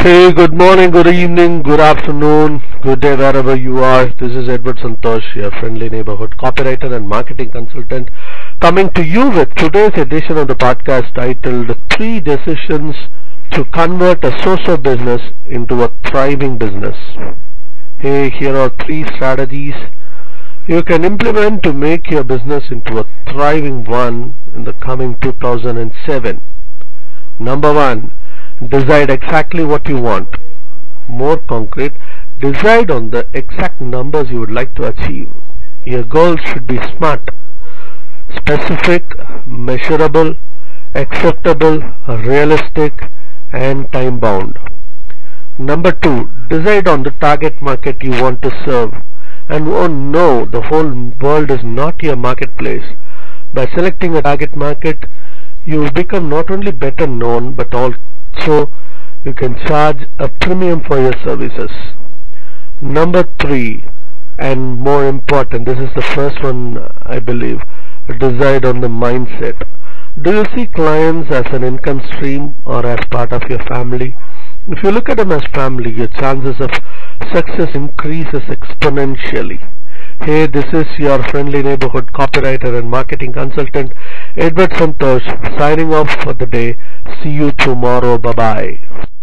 Hey, good morning, good evening, good afternoon, good day wherever you are. This is Edward Santosh, your friendly neighborhood copywriter and marketing consultant, coming to you with today's edition of the podcast titled 3 Decisions to Convert a So-So Business into a Thriving Business. Hey, here are 3 strategies you can implement to make your business into a thriving one in the coming 2007. Number 1. Decide exactly what you want. More concrete, decide on the exact numbers you would like to achieve. Your goals should be SMART: specific, measurable, acceptable, realistic, and time bound. Number 2, decide on the target market you want to serve. And oh no, the whole world is not your marketplace. By selecting a target market, you will become not only better known but also you can charge a premium for your services. Number 3, and more important, this is the first one I believe, decide on the mindset. Do you see clients as an income stream or as part of your family? If you look at them as family, your chances of success increases exponentially. Hey, this is your friendly neighborhood copywriter and marketing consultant, Edward Santosh, signing off for the day. See you tomorrow. Bye-bye.